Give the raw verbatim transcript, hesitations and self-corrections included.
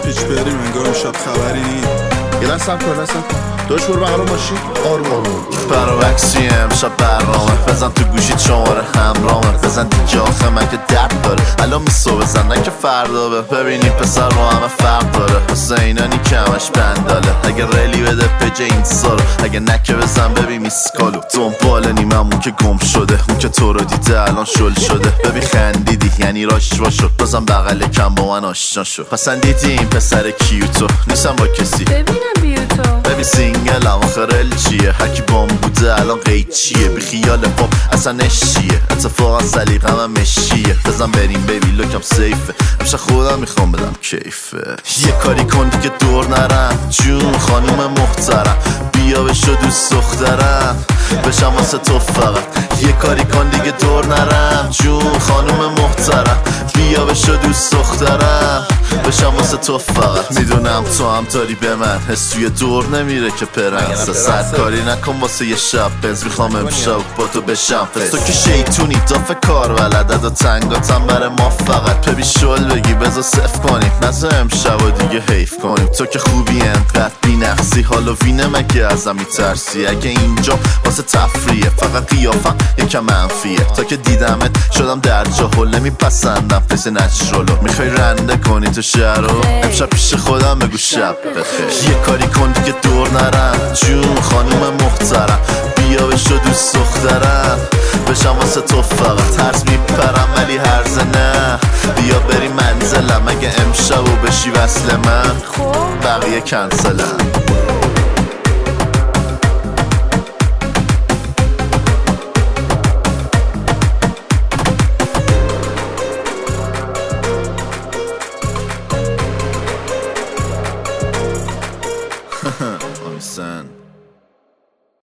پیچ بریم انگار امشب خبری نی. یه لحظه صبر کن، لحظه صبر کن. داش برو بغل ماشین آروم آروم. برعکسی امشب برنامه بزن تو گوشی شماره همرامه، بزن دیگه آخه من که درد داره الان میسو بزن نه که فردا به ببینی پسر با همه فرق داره واسه اینا نی کمش بنداله اگه ریلی بده پجه این سارو اگه نکه بزن ببین میسکالو دنبال نیممون که گم شده اون که تو رو دیده الان شل شده ببین خندیدی یعنی راشوا شد بازم بغل کم با من آشنا شد پسندیدی این پسر کیوتو نیستم با کسی ببینم بیوتو ببین سینگل هم آخر ال چیه هرکی بام بوده الان قید چیه بی خیال پاپ اصلا نشیه اتفاقا سلیقه هم مشیه بزن بریم بیبی لوکم سیفه امشب خودم میخوام بدم کیفه یه کاری کن دیگه دور نرم جون خانوم محترم بیا بشو دوست دخترم بشم واسه تو فقط یه کاری کن دیگه دور نرم جون خانوم محترم بیا بشو دوست دخترم بشم واسه تو فقط میدونم تو هم داری به من حس توی دور نمیره که پرنس سر کاری نکن واسه یه شب بنز میخوام امشب با تو بشم فست تو که شیطونی دافه کار ولدد و تنگاتم بره ما فقط ببی شل بگی بزا صف کنیم نزا امشب و دیگه حیف کنیم تو که خوبی انقدر بی نقصی حالا وینه مگه ازم میترسی اگه اینجا واسه تفریه فقط قیافم یکم منفیه تا که دیدمت شدم در جاهل نمیپسندم فیس نچرالو میخوای رنده کنی تو شهر رو امشب پیش خودم بگو شب بخیر یه کاری کن دیگه دور نرم جون خانوم محترم بیا بشو دوست دخترم بشم واسه تو فقط ترس میپرم ولی هرزه نه بیا بریم منزلم اگه امشب و بشی وصل من بقیه کنسلم Understand.